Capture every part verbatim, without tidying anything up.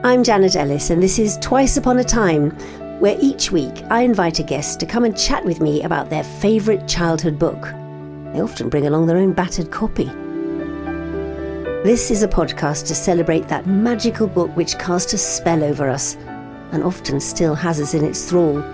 I'm Janet Ellis, and this is Twice Upon a Time, where each week I invite a guest to come and chat with me about their favourite childhood book. They often bring along their own battered copy. This is a podcast to celebrate that magical book which cast a spell over us, and often still has us in its thrall.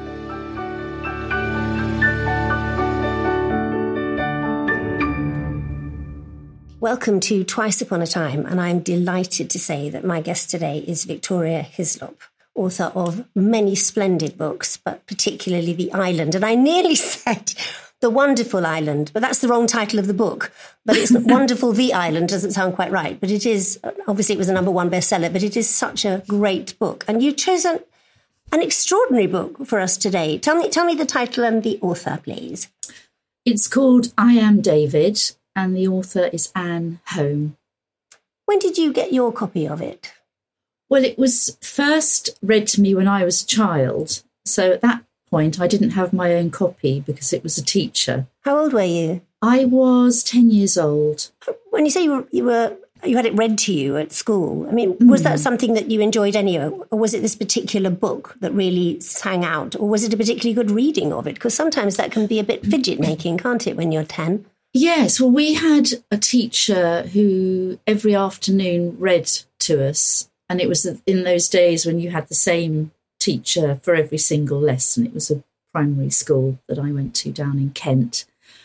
Welcome to Twice Upon a Time, and I'm delighted to say that my guest today is Victoria Hislop, author of many splendid books, but particularly The Island. And I nearly said The Wonderful Island, but that's the wrong title of the book. But it's Wonderful The Island doesn't sound quite right. But it is, obviously it was a number one bestseller, but it is such a great book. And you've chosen an extraordinary book for us today. Tell me, tell me the title and the author, please. It's called I Am David, and the author is Anne Home. When did you get your copy of it? Well, it was first read to me when I was a child. So at that point, I didn't have my own copy because it was a teacher. How old were you? I was ten years old. When you say you were, you were you had it read to you at school, I mean, was mm. that something that you enjoyed anyway? Or was it this particular book that really sang out? Or was it a particularly good reading of it? Because sometimes that can be a bit fidget-making, can't it, when you're ten? Yes, well, we had a teacher who every afternoon read to us. And it was in those days when you had the same teacher for every single lesson. It was a primary school that I went to down in Kent.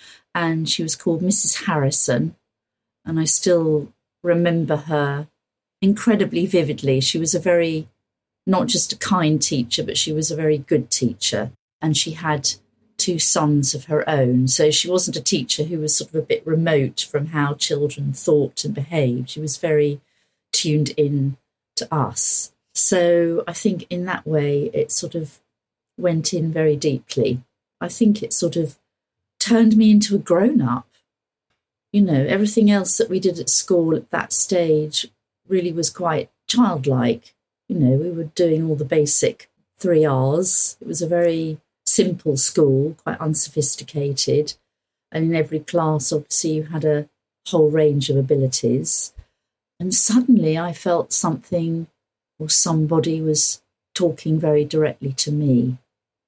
And she was called Missus Harrison. And I still remember her incredibly vividly. She was a very, not just a kind teacher, but she was a very good teacher. And she had two sons of her own. So she wasn't a teacher who was sort of a bit remote from how children thought and behaved. She was very tuned in to us. So I think in that way it sort of went in very deeply. I think it sort of turned me into a grown-up. You know, everything else that we did at school at that stage really was quite childlike. You know, we were doing all the basic three R's. It was a very simple school, quite unsophisticated. And in every class, obviously, you had a whole range of abilities. And suddenly I felt something or somebody was talking very directly to me.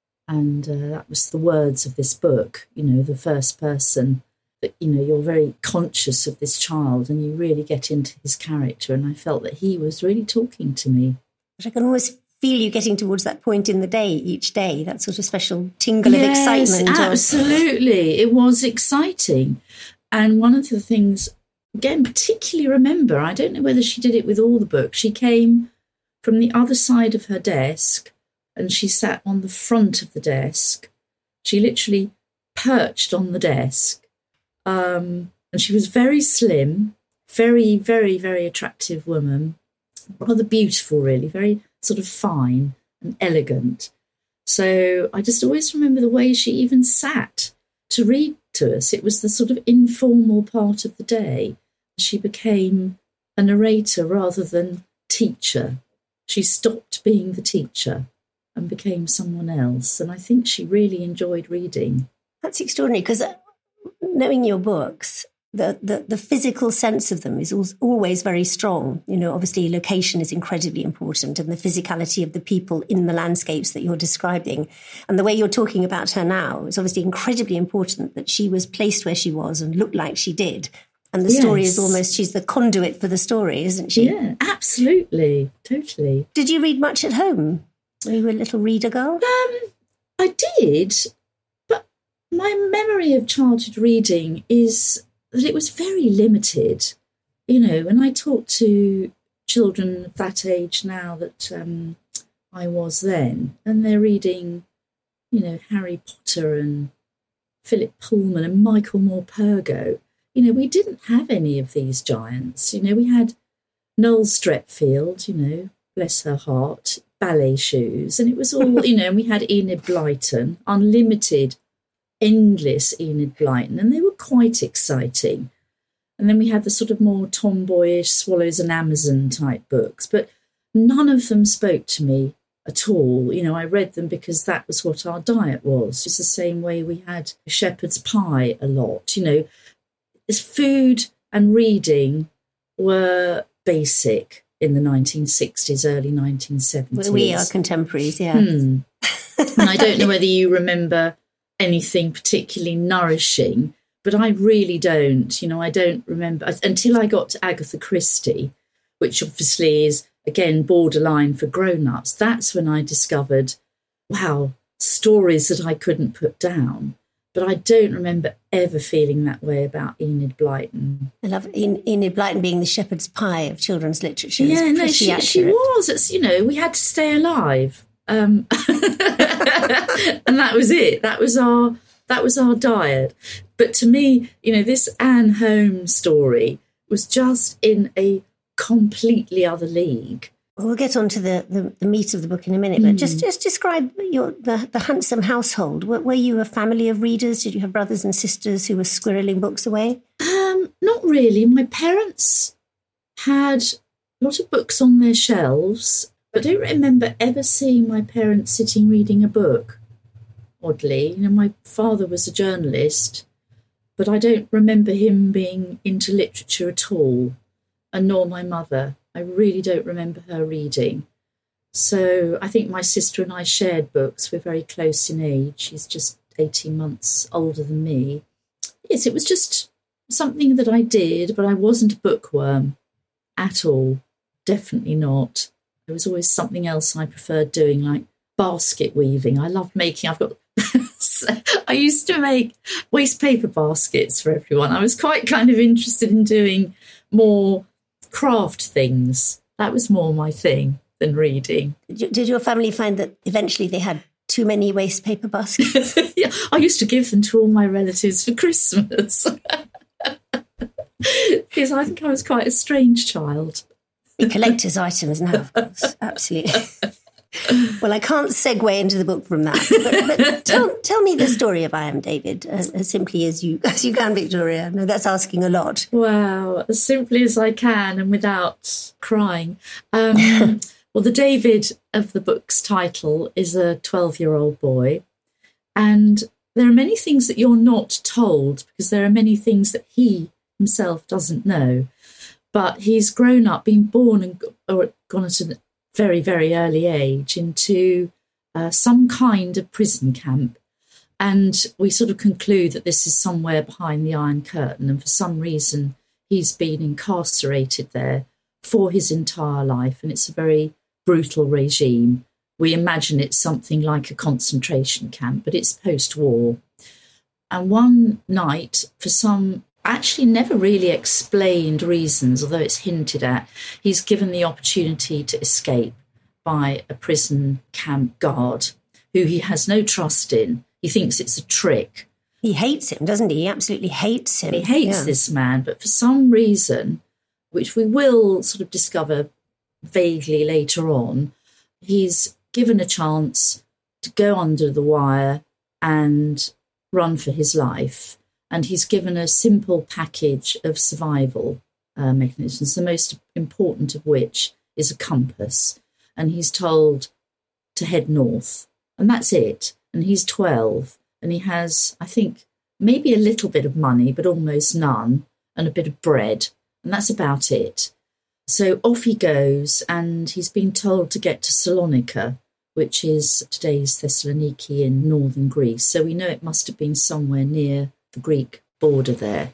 And uh, that was the words of this book, you know, the first person that, you know, you're very conscious of this child and you really get into his character. And I felt that he was really talking to me. I can always feel you getting towards that point in the day, each day, that sort of special tingle yes, of excitement. Absolutely. It was exciting. And one of the things, again, particularly remember, I don't know whether she did it with all the books, she came from the other side of her desk and she sat on the front of the desk. She literally perched on the desk. Um, and she was very slim, very, very, very attractive woman, rather beautiful, really, very sort of fine and elegant. So I just always remember the way she even sat to read to us. It was the sort of informal part of the day. She became a narrator rather than teacher. She stopped being the teacher and became someone else. And I think she really enjoyed reading. That's extraordinary, because knowing your books, the, the, the physical sense of them is always very strong. You know, obviously location is incredibly important, and the physicality of the people in the landscapes that you're describing. And the way you're talking about her now is obviously incredibly important, that she was placed where she was and looked like she did. And the yes. story is almost, she's the conduit for the story, isn't she? Yeah, absolutely. Totally. Did you read much at home? Were you a little reader girl? Um, I did, but my memory of childhood reading is that it was very limited. You know, when I talk to children of that age now that um, I was then, and they're reading, you know, Harry Potter and Philip Pullman and Michael Morpurgo, you know, we didn't have any of these giants. You know, we had Noel Stretfield, you know, bless her heart, ballet shoes. And it was all, you know, and we had Enid Blyton, unlimited, endless Enid Blyton. And they were quite exciting. And then we had the sort of more tomboyish Swallows and Amazon type books. But none of them spoke to me at all. You know, I read them because that was what our diet was. It's the same way we had shepherd's pie a lot, you know. Food and reading were basic. in the nineteen sixties, early nineteen seventies. We are contemporaries, yeah. Hmm. And I don't know whether you remember anything particularly nourishing, but I really don't. You know, I don't remember until I got to Agatha Christie, which obviously is, again, borderline for grown-ups. That's when I discovered, wow, stories that I couldn't put down. But I don't remember ever feeling that way about Enid Blyton. I love En- Enid Blyton being the shepherd's pie of children's literature. Yeah, no, she, she was. It's, you know, we had to stay alive. Um, and that was it. That was our that was our diet. But to me, you know, this Anne Holmes story was just in a completely other league. Well, we'll get on to the, the, the meat of the book in a minute, but mm. just just describe your the, the Handsome household. Were, were you a family of readers? Did you have brothers and sisters who were squirreling books away? Um, not really. My parents had a lot of books on their shelves. I don't remember ever seeing my parents sitting reading a book, oddly. You know, my father was a journalist, but I don't remember him being into literature at all, and nor my mother. I really don't remember her reading. So I think my sister and I shared books. We're very close in age. She's just eighteen months older than me. Yes, it was just something that I did, but I wasn't a bookworm at all. Definitely not. There was always something else I preferred doing, like basket weaving. I loved making, I've got, I used to make waste paper baskets for everyone. I was quite kind of interested in doing more craft things. That was more my thing than reading. Did your family find that eventually they had too many waste paper baskets? Yeah, I used to give them to all my relatives for Christmas. Because I think I was quite a strange child. The collector's items now, of course. Absolutely. Well, I can't segue into the book from that. But, but tell, tell me the story of I Am David, as, as simply as you as you can, Victoria. No, that's asking a lot. Wow, as simply as I can and without crying. Um, well, the David of the book's title is a twelve-year-old boy. And there are many things that you're not told, because there are many things that he himself doesn't know. But he's grown up, been born and or gone at a very, very early age into uh, some kind of prison camp. And we sort of conclude that this is somewhere behind the Iron Curtain. And for some reason, he's been incarcerated there for his entire life. And it's a very brutal regime. We imagine it's something like a concentration camp, but it's post-war. And one night, for some actually never really explained reasons, although it's hinted at, he's given the opportunity to escape by a prison camp guard who he has no trust in. He thinks it's a trick. He hates him, doesn't he? He absolutely hates him. He hates yeah. this man, but for some reason, which we will sort of discover vaguely later on, he's given a chance to go under the wire and run for his life. And he's given a simple package of survival uh, mechanisms, the most important of which is a compass. And he's told to head north. And that's it. And he's twelve. And he has, I think, maybe a little bit of money, but almost none, and a bit of bread. And that's about it. So off he goes, and he's been told to get to Salonika, which is today's Thessaloniki in northern Greece. So we know it must have been somewhere near the Greek border there.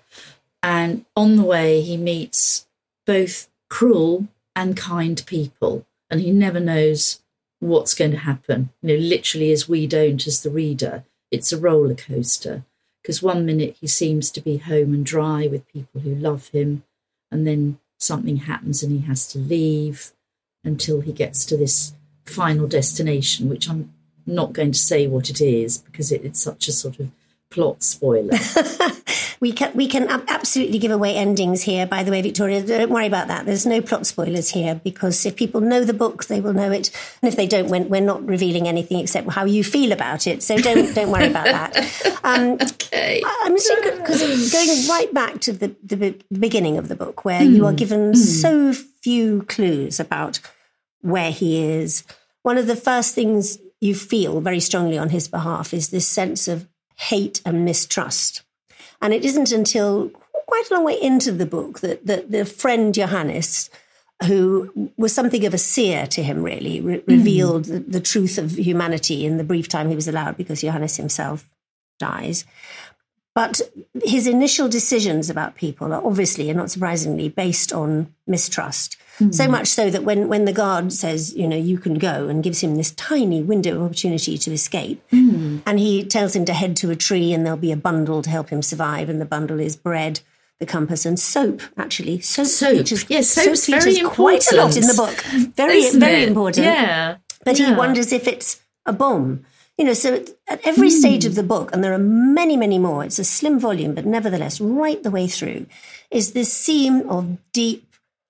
And on the way, he meets both cruel and kind people, and he never knows what's going to happen. You know, literally as we don't as the reader. It's a roller coaster, because one minute he seems to be home and dry with people who love him, and then something happens and he has to leave until he gets to this final destination, which I'm not going to say what it is because it, it's such a sort of plot spoiler. we can we can absolutely give away endings here, by the way, Victoria. Don't worry about that. There's no plot spoilers here, because if people know the book, they will know it. And if they don't, we're, we're not revealing anything except how you feel about it. So don't don't worry about that. Um, okay. I'm just because going right back to the, the beginning of the book, where mm. you are given mm. so few clues about where he is. One of the first things you feel very strongly on his behalf is this sense of hate and mistrust. And it isn't until quite a long way into the book that, that the friend Johannes, who was something of a seer to him, really, re- revealed mm. the, the truth of humanity in the brief time he was allowed because Johannes himself dies. But his initial decisions about people are obviously, and not surprisingly, based on mistrust. Mm. So much so that when, when the guard says, you know, you can go, and gives him this tiny window of opportunity to escape, mm. and he tells him to head to a tree and there'll be a bundle to help him survive, and the bundle is bread, the compass, and soap, actually. Soap, soap. features, yes, soap features very quite a lot in the book. Very, Isn't very it? important. Yeah. But yeah. he wonders if it's a bomb. You know, so at every mm. stage of the book, and there are many, many more, it's a slim volume, but nevertheless, right the way through, is this scene of deep,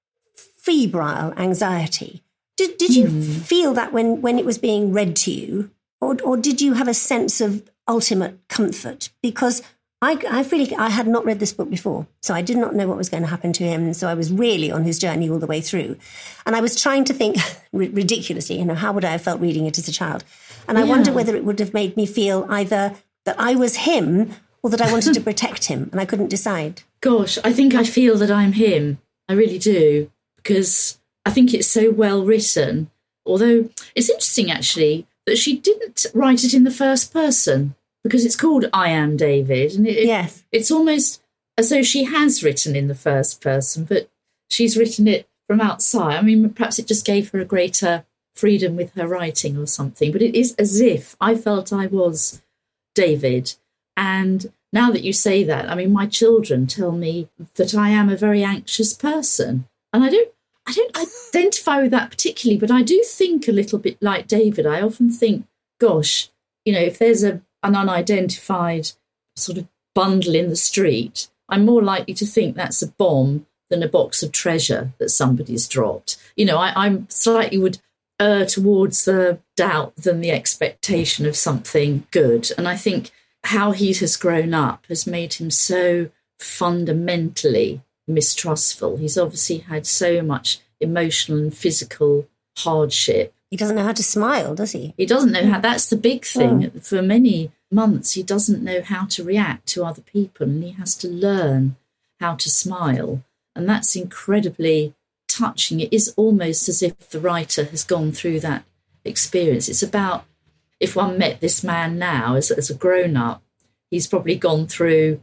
febrile anxiety. Did did you mm. feel that when, when it was being read to you, or or did you have a sense of ultimate comfort? Because I, I really, I had not read this book before, so I did not know what was going to happen to him. So I was really on his journey all the way through. And I was trying to think ridiculously, you know, how would I have felt reading it as a child? And I yeah. wonder whether it would have made me feel either that I was him or that I wanted to protect him, and I couldn't decide. Gosh, I think I feel that I'm him. I really do, because I think it's so well written. Although it's interesting, actually, that she didn't write it in the first person, because it's called I Am David. And it, yes. it's almost as though she has written in the first person, but she's written it from outside. I mean, perhaps it just gave her a greater freedom with her writing or something, but it is as if I felt I was David. And now that you say that, I mean, my children tell me that I am a very anxious person, and I don't I don't identify with that particularly, but I do think a little bit like David. I often think, gosh, you know, if there's a an unidentified sort of bundle in the street, I'm more likely to think that's a bomb than a box of treasure that somebody's dropped. You know, I, I'm slightly would err towards the doubt than the expectation of something good. And I think how he has grown up has made him so fundamentally mistrustful. He's obviously had so much emotional and physical hardship. He doesn't know how to smile, does he? He doesn't know how. That's the big thing. Oh. For many months, he doesn't know how to react to other people, and he has to learn how to smile. And that's incredibly touching. It is almost as if the writer has gone through that experience. It's about, if one met this man now as, as a grown-up, he's probably gone through,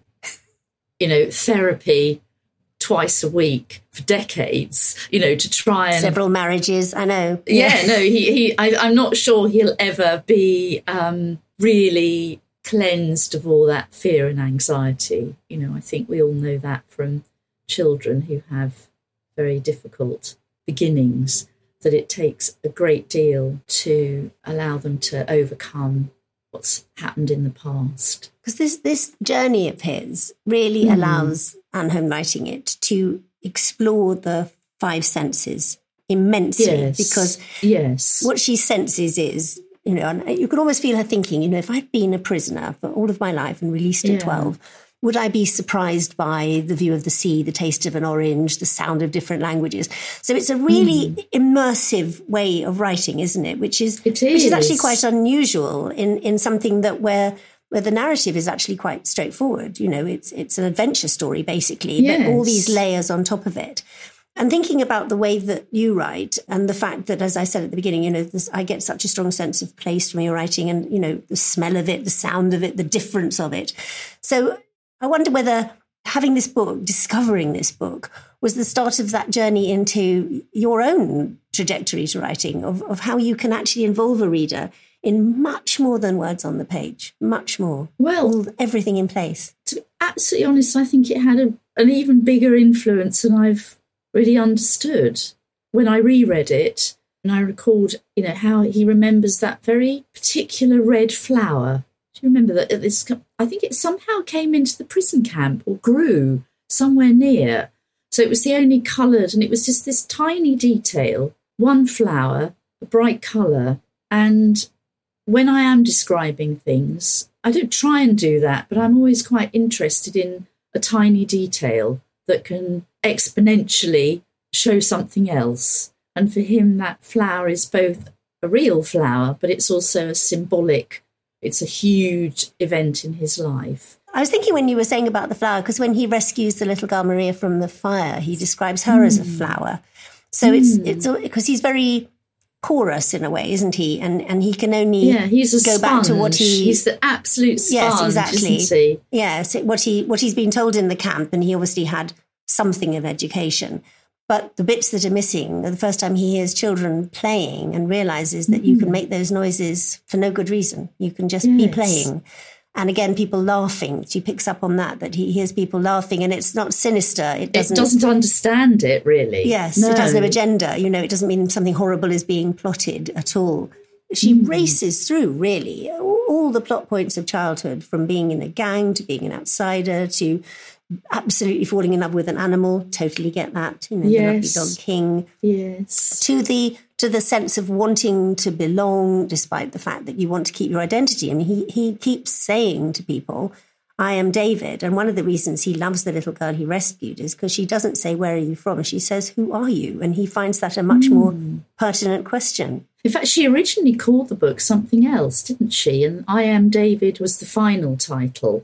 you know, therapy twice a week for decades, you know, to try and... Several marriages, I know. Yeah, yeah no, he, he I, I'm not sure he'll ever be um, really cleansed of all that fear and anxiety. You know, I think we all know that from children who have very difficult beginnings, that it takes a great deal to allow them to overcome what's happened in the past. Because this this journey of his really mm. allows Anne Home writing it to explore the five senses immensely. Yes. Because yes. what she senses is, you know, and you can almost feel her thinking, you know, if I'd been a prisoner for all of my life and released at yeah. twelve, would I be surprised by the view of the sea, the taste of an orange, the sound of different languages? So it's a really mm. immersive way of writing, isn't it? Which is, it is. which is actually quite unusual in, in something that where where the narrative is actually quite straightforward. You know, it's it's an adventure story basically, yes. but all these layers on top of it. And thinking about the way that you write and the fact that, as I said at the beginning, you know, this, I get such a strong sense of place from your writing, and, you know, the smell of it, the sound of it, the difference of it. So I wonder whether having this book, discovering this book, was the start of that journey into your own trajectory to writing, of, of how you can actually involve a reader in much more than words on the page, much more. Well, all, everything in place. To be absolutely honest, I think it had a, an even bigger influence than I've really understood. When I reread it, and I recalled, you know, how he remembers that very particular red flower. Do you remember that? This, I think it somehow came into the prison camp or grew somewhere near. So it was the only coloured, and it was just this tiny detail, one flower, a bright colour. And when I am describing things, I don't try and do that, but I'm always quite interested in a tiny detail that can exponentially show something else. And for him, that flower is both a real flower, but it's also a symbolic, it's a huge event in his life. I was thinking when you were saying about the flower, because when he rescues the little girl Maria from the fire, he describes her mm. as a flower. So mm. it's it's because he's very porous in a way, isn't he? And and he can only yeah, he's a go sponge. back to what he he's the absolute sponge, yes, exactly. isn't he? Yes, what he what he's been told in the camp, and he obviously had something of education. But the bits that are missing are the first time he hears children playing and realizes that mm. you can make those noises for no good reason. You can just yes. be playing. And again, people laughing. She picks up on that, that he hears people laughing, and it's not sinister. It doesn't, it doesn't understand it, really. Yes, no. It has no agenda. You know, it doesn't mean something horrible is being plotted at all. She mm. races through, really, all the plot points of childhood, from being in a gang to being an outsider to absolutely falling in love with an animal. Totally get that. You know, yes. the lovely dog King. Yes. To the to the sense of wanting to belong, despite the fact that you want to keep your identity. I mean, he he keeps saying to people, "I am David." And one of the reasons he loves the little girl he rescued is because she doesn't say, "Where are you from?" She says, "Who are you?" And he finds that a much mm. more pertinent question. In fact, she originally called the book something else, didn't she? And "I Am David" was the final title.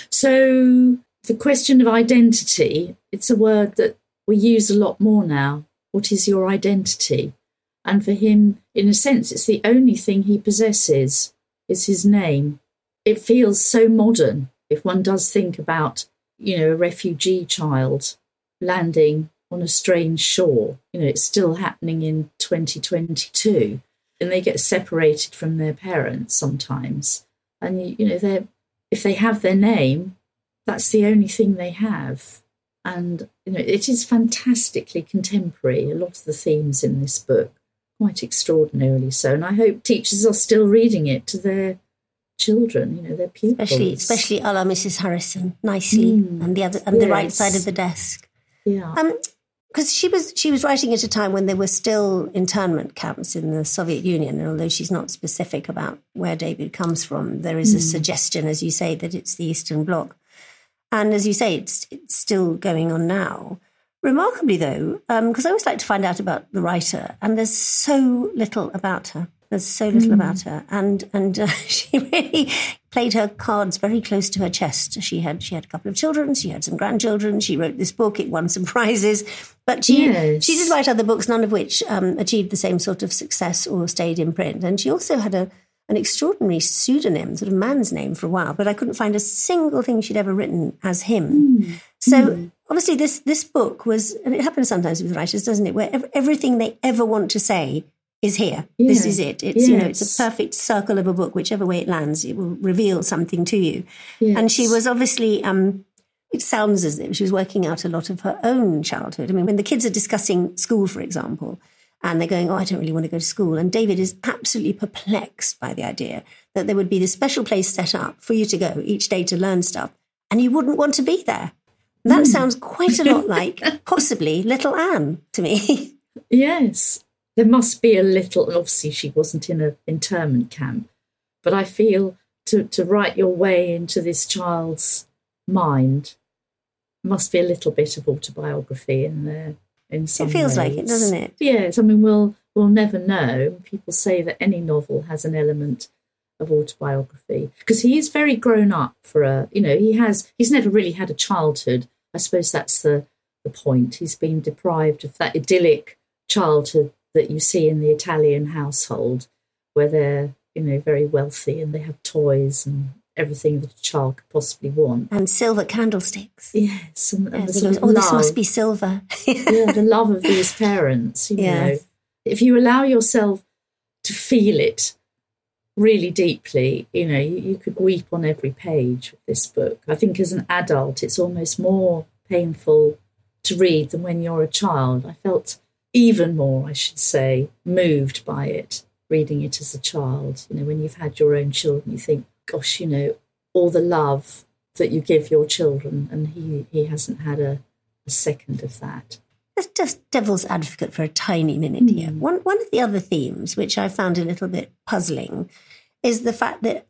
So the question of identity, it's a word that we use a lot more now. What is your identity? And for him, in a sense, it's the only thing he possesses, is his name. It feels so modern if one does think about, you know, a refugee child landing on a strange shore. You know, it's still happening in twenty twenty-two, and they get separated from their parents sometimes. And, you know, they're, if they have their name, that's the only thing they have. And, you know, it is fantastically contemporary, a lot of the themes in this book, quite extraordinarily so. And I hope teachers are still reading it to their children, you know, their pupils. Especially, especially a la Missus Harrison, nicely, mm. and the other, and yes. the right side of the desk. Yeah. Um, because she was she was writing at a time when there were still internment camps in the Soviet Union, and although she's not specific about where David comes from, there is mm. a suggestion, as you say, that it's the Eastern Bloc. And as you say, it's, it's still going on now. Remarkably, though, because um, I always like to find out about the writer, and there's so little about her. There's so little mm. about her, and and uh, she really played her cards very close to her chest. She had she had a couple of children, she had some grandchildren. She wrote this book; it won some prizes, but she yes. she did write other books, none of which um, achieved the same sort of success or stayed in print. And she also had a an extraordinary pseudonym, sort of man's name, for a while. But I couldn't find a single thing she'd ever written as him. Mm. So mm. obviously, this this book was, and it happens sometimes with writers, doesn't it, where ev- everything they ever want to say is here. Yeah. This is it. It's yes. you know, it's a perfect circle of a book. Whichever way it lands, it will reveal something to you. Yes. And she was obviously, um, it sounds as if she was working out a lot of her own childhood. I mean, when the kids are discussing school, for example, and they're going, "Oh, I don't really want to go to school," and David is absolutely perplexed by the idea that there would be this special place set up for you to go each day to learn stuff, and you wouldn't want to be there. And that mm. sounds quite a lot like possibly Little Anne to me. Yes. There must be a little, and obviously she wasn't in an internment camp, but I feel to, to write your way into this child's mind must be a little bit of autobiography in there in some It feels ways. like it, doesn't it? Yes, I mean, we'll, we'll never know. People say that any novel has an element of autobiography, because he is very grown up for a, you know, he has, he's never really had a childhood. I suppose that's the, the point. He's been deprived of that idyllic childhood that you see in the Italian household, where they're, you know, very wealthy and they have toys and everything that a child could possibly want. And silver candlesticks. Yes. And, and yes, goes, oh, love. This must be silver. Yeah, the love of these parents, you yes. know. If you allow yourself to feel it really deeply, you know, you, you could weep on every page of this book. I think as an adult, it's almost more painful to read than when you're a child. I felt even more, I should say, moved by it, reading it as a child. You know, when you've had your own children, you think, gosh, you know, all the love that you give your children, and he, he hasn't had a, a second of that. Let's just devil's advocate for a tiny minute mm. here. One, one of the other themes, which I found a little bit puzzling, is the fact that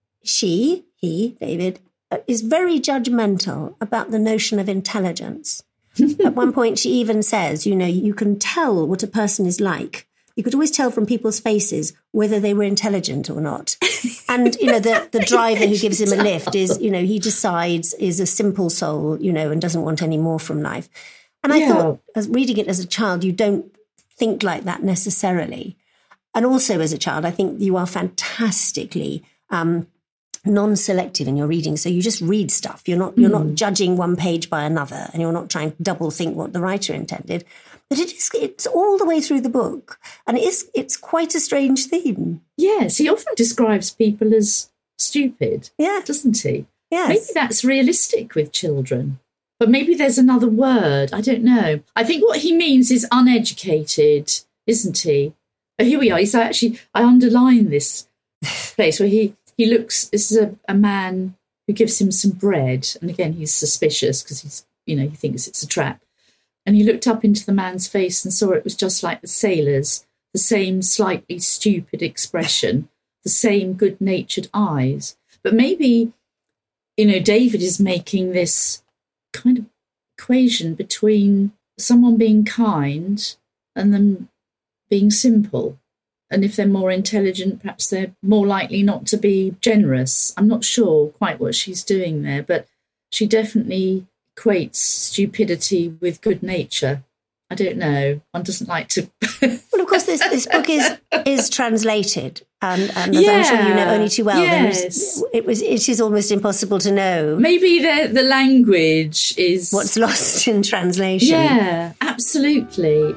she, he, David, is very judgmental about the notion of intelligence. At one point, she even says, you know, you can tell what a person is like. You could always tell from people's faces whether they were intelligent or not. And, you know, the, the driver who gives him a lift is, you know, he decides is a simple soul, you know, and doesn't want any more from life. And I yeah. thought, as reading it as a child, you don't think like that necessarily. And also as a child, I think you are fantastically um, non-selective in your reading. So you just read stuff. You're not, you're mm. not judging one page by another, and you're not trying to double think what the writer intended. But it is, it's all the way through the book. And it is, it's quite a strange theme. Yes, he often describes people as stupid, yeah. doesn't he? Yes. Maybe that's realistic with children. But maybe there's another word. I don't know. I think what he means is uneducated, isn't he? Oh, here we are. He's actually, I underline this place where he, he looks, this is a, a man who gives him some bread. And again, he's suspicious because he's, you know, he thinks it's a trap. And he looked up into the man's face and saw it was just like the sailors, the same slightly stupid expression, the same good-natured eyes. But maybe, you know, David is making this kind of equation between someone being kind and them being simple. And if they're more intelligent, perhaps they're more likely not to be generous. I'm not sure quite what she's doing there, but she definitely equates stupidity with good nature. I don't know. One doesn't like to. Well, of course, this, this book is is translated, and, and as yeah, I'm sure you know only too well, yes. it was it is almost impossible to know. Maybe the the language is what's lost in translation. Yeah, absolutely.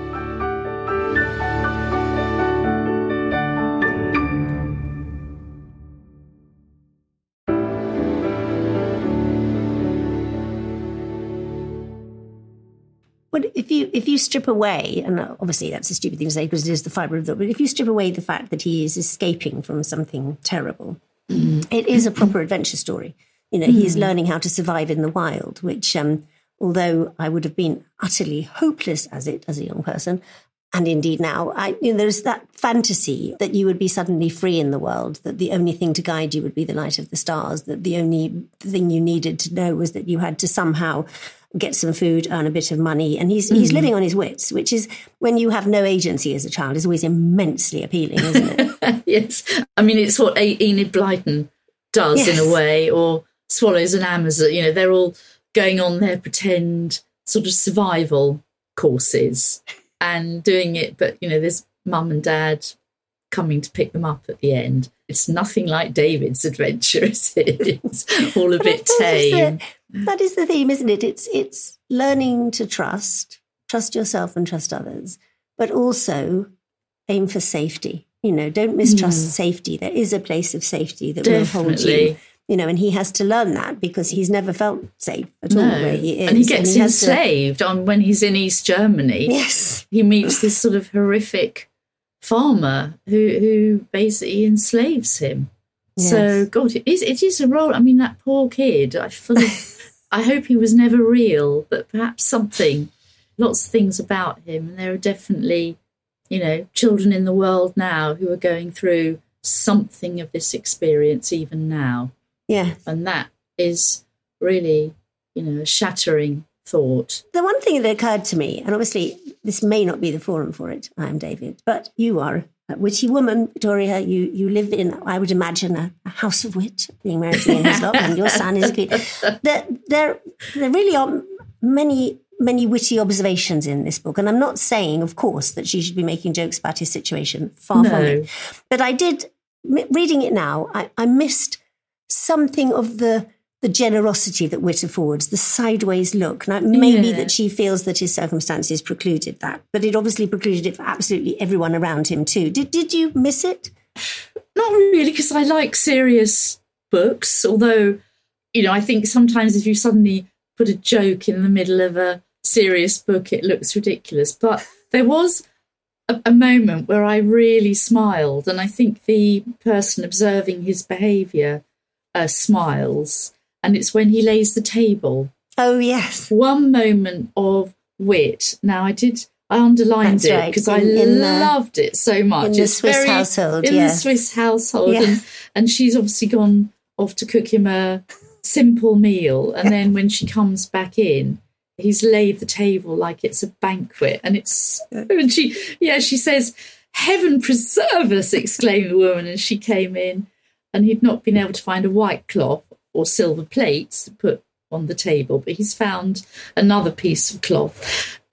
But if you if you strip away, and obviously that's a stupid thing to say because it is the fibre of the, but if you strip away the fact that he is escaping from something terrible, mm. it is a proper adventure story. You know, mm. he's learning how to survive in the wild, which, um, although I would have been utterly hopeless as it as a young person, and indeed now, I you know, there's that fantasy that you would be suddenly free in the world, that the only thing to guide you would be the light of the stars, that the only thing you needed to know was that you had to somehow get some food, earn a bit of money. And he's mm. he's living on his wits, which is, when you have no agency as a child, is always immensely appealing, isn't it? Yes. I mean, it's what Enid Blyton does, yes. in a way, or Swallows and Amazon. You know, they're all going on their pretend sort of survival courses and doing it. But, you know, there's mum and dad coming to pick them up at the end. It's nothing like David's adventure, is it? It's all a bit tame. That is the theme, isn't it? It's it's learning to trust, trust yourself and trust others, but also aim for safety. You know, don't mistrust mm. safety. There is a place of safety that Definitely. will hold you. You know, and he has to learn that because he's never felt safe at no. all where he is. And he gets and he enslaved to... on when he's in East Germany. Yes. He meets this sort of horrific farmer who who basically enslaves him. Yes. So, God, it is, it is a role. I mean, that poor kid, I feel, I hope he was never real, but perhaps something, lots of things about him. And there are definitely, you know, children in the world now who are going through something of this experience even now. Yeah. And that is really, you know, a shattering thought. The one thing that occurred to me, and obviously this may not be the forum for it, I am David, but you are a witty woman, Victoria. You you live in, I would imagine, a, a house of wit, being married to Ian Hislop, and your son is a kid. There, there, there really are many, many witty observations in this book. And I'm not saying, of course, that she should be making jokes about his situation. Far no. from it. But I did, reading it now, I, I missed something of the the generosity that Wit affords, the sideways look. Now, maybe yeah. that she feels that his circumstances precluded that, but it obviously precluded it for absolutely everyone around him too. Did did you miss it? Not really, because I like serious books, although, you know, I think sometimes if you suddenly put a joke in the middle of a serious book, it looks ridiculous. But there was a, a moment where I really smiled, and I think the person observing his behaviour uh, smiles. And it's when he lays the table. Oh, yes. One moment of wit. Now, I did, I underlined That's it right. because in, I in loved the, it so much. In the it's Swiss very, household, In yes. the Swiss household. Yes. And, and she's obviously gone off to cook him a simple meal. And then when she comes back in, he's laid the table like it's a banquet. And it's, and she, yeah, she says, "Heaven preserve us," exclaimed the woman as she came in. And he'd not been able to find a white cloth or silver plates to put on the table, but he's found another piece of cloth.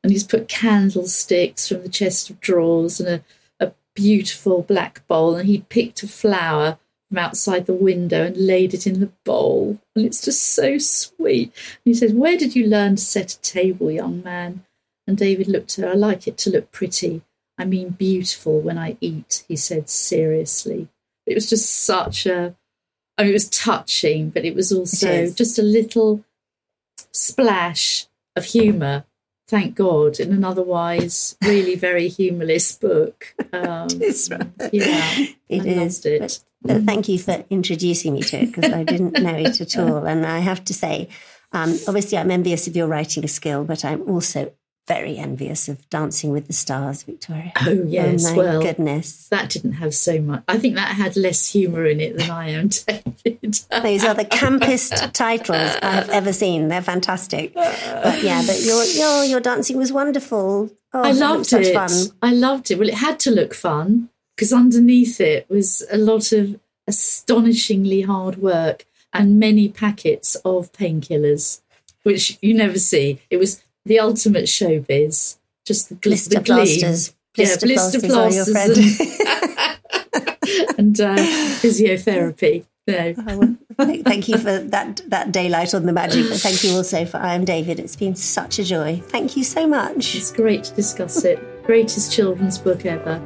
and he's put candlesticks from the chest of drawers and a, a beautiful black bowl, and he'd picked a flower from outside the window and laid it in the bowl, and it's just so sweet. And he said, "Where did you learn to set a table, young man?" And David looked at her. "I like it to look pretty. I mean beautiful when I eat," he said seriously. It was just such a, I mean, it was touching, but it was also it just a little splash of humour, thank God, in an otherwise really very humorless book. Um, It's right. Yeah, It I is. loved it. But, but thank you for introducing me to it, because I didn't know it at all. And I have to say, um, obviously I'm envious of your writing skill, but I'm also very envious of Dancing with the Stars, Victoria. Oh, yes. Oh, my well, goodness. that didn't have so much. I think that had less humour in it than I Am David. Those are the campest titles I have ever seen. They're fantastic. But yeah, but your your your dancing was wonderful. Oh, I it loved was such it. fun. I loved it. Well, it had to look fun because underneath it was a lot of astonishingly hard work and many packets of painkillers, which you never see. It was the ultimate showbiz. Just the, Blister the gleam. plasters. Blister yeah, blister plasters are your plasters friend. and, and uh, physiotherapy. No. Oh, well, thank you for that that daylight on the magic. But thank you also for I Am David. It's been such a joy. Thank you so much. It's great to discuss it. Greatest children's book ever.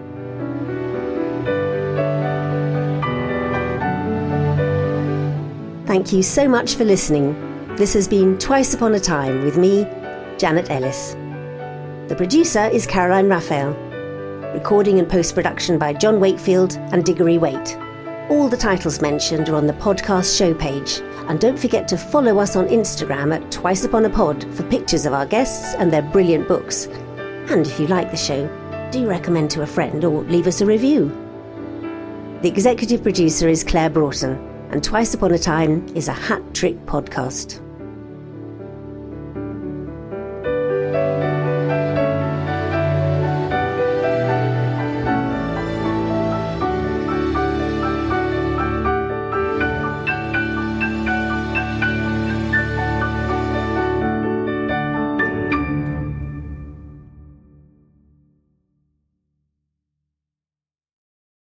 Thank you so much for listening. This has been Twice Upon a Time with me, Janet Ellis. The producer is Caroline Raphael. Recording and post-production by John Wakefield and Diggory Waite. All the titles mentioned are on the podcast show page. And don't forget to follow us on Instagram at Twice Upon a Pod for pictures of our guests and their brilliant books. And if you like the show, do recommend to a friend or leave us a review. The executive producer is Claire Broughton, and Twice Upon a Time is a hat trick podcast.